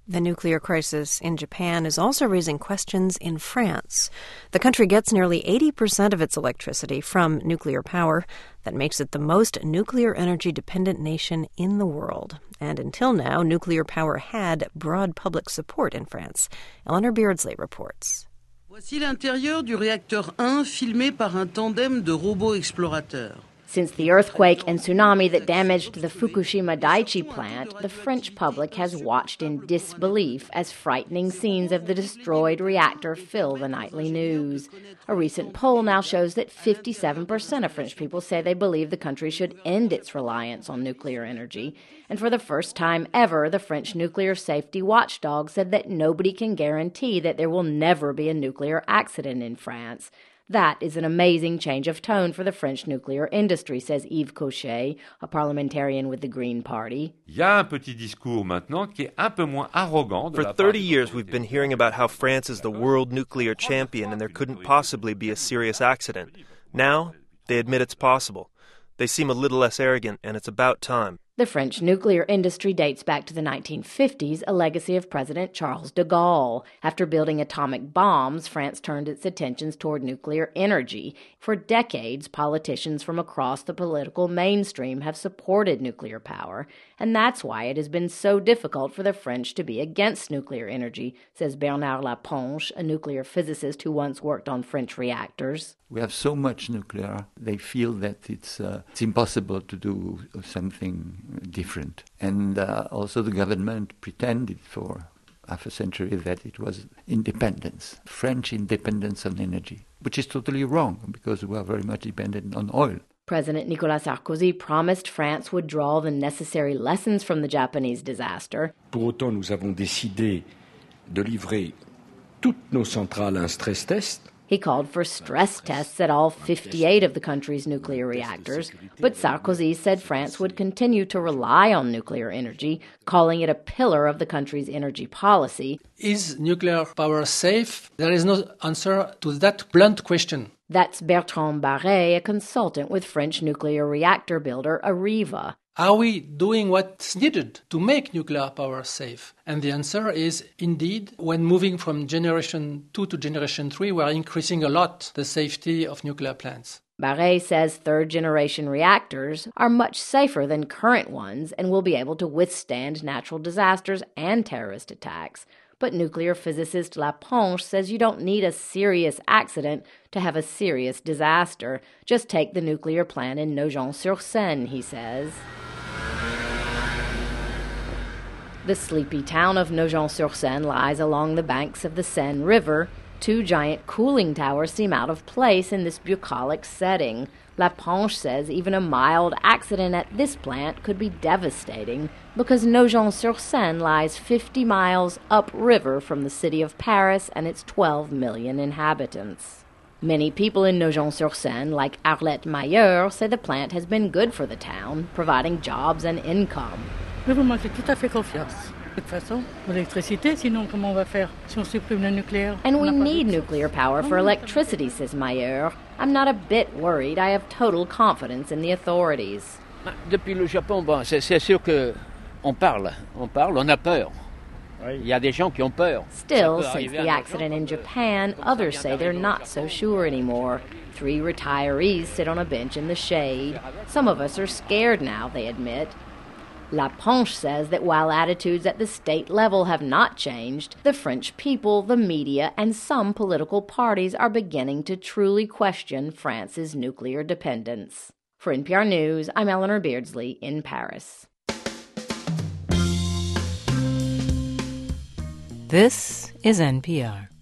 The nuclear crisis in Japan is also raising questions in France. The country gets nearly 80% of its electricity from nuclear power. That makes it the most nuclear energy-dependent nation in the world. And until now, nuclear power had broad public support in France. Eleanor Beardsley reports. Voici l'intérieur du réacteur 1 filmé par un tandem de robots explorateurs. Since the earthquake and tsunami that damaged the Fukushima Daiichi plant, the French public has watched in disbelief as frightening scenes of the destroyed reactor fill the nightly news. A recent poll now shows that 57% of French people say they believe the country should end its reliance on nuclear energy. And for the first time ever, the French nuclear safety watchdog said that nobody can guarantee that there will never be a nuclear accident in France. That is an amazing change of tone for the French nuclear industry, says Yves Cochet, a parliamentarian with the Green Party. For 30 years, we've been hearing about how France is the world nuclear champion and there couldn't possibly be a serious accident. Now, they admit it's possible. They seem a little less arrogant, and it's about time. The French nuclear industry dates back to the 1950s, a legacy of President Charles de Gaulle. After building atomic bombs, France turned its attentions toward nuclear energy. For decades, politicians from across the political mainstream have supported nuclear power, and that's why it has been so difficult for the French to be against nuclear energy, says Bernard Laponche, a nuclear physicist who once worked on French reactors. We have so much nuclear, they feel that it's impossible to do something different. And also the government pretended for half a century that it was independence, French independence on energy, which is totally wrong because we are very much dependent on oil. President Nicolas Sarkozy promised France would draw the necessary lessons from the Japanese disaster. Pour autant, nous avons décidé de livrer toutes nos centrales à un stress test. He called for stress tests at all 58 of the country's nuclear reactors, but Sarkozy said France would continue to rely on nuclear energy, calling it a pillar of the country's energy policy. Is nuclear power safe? There is no answer to that blunt question. That's Bertrand Barret, a consultant with French nuclear reactor builder Areva. Are we doing what's needed to make nuclear power safe? And the answer is, indeed, when moving from generation 2 to generation 3, we're increasing a lot the safety of nuclear plants. Barret says third-generation reactors are much safer than current ones and will be able to withstand natural disasters and terrorist attacks. But nuclear physicist Laponche says you don't need a serious accident to have a serious disaster. Just take the nuclear plant in Nogent-sur-Seine, he says. The sleepy town of Nogent-sur-Seine lies along the banks of the Seine River. Two giant cooling towers seem out of place in this bucolic setting. Laponche says even a mild accident at this plant could be devastating because Nogent-sur-Seine lies 50 miles upriver from the city of Paris and its 12 million inhabitants. Many people in Nogent-sur-Seine, like Arlette Mailleur, say the plant has been good for the town, providing jobs and income. Oui, vous m'avez tout à fait confiance. De toute façon, l'électricité, sinon comment on va faire si on supprime le nucléaire? And we need nuclear power for electricity, says Mailleur. I'm not a bit worried. I have total confidence in the authorities. Depuis le Japon, bon, c'est sûr qu'on parle, on a peur. Il y a des gens qui ont peur. Still, since the accident in Japan, others say they're not so sure anymore. 3 retirees sit on a bench in the shade. Some of us are scared now, they admit. Laponche says that while attitudes at the state level have not changed, the French people, the media, and some political parties are beginning to truly question France's nuclear dependence. For NPR News, I'm Eleanor Beardsley in Paris. This is NPR.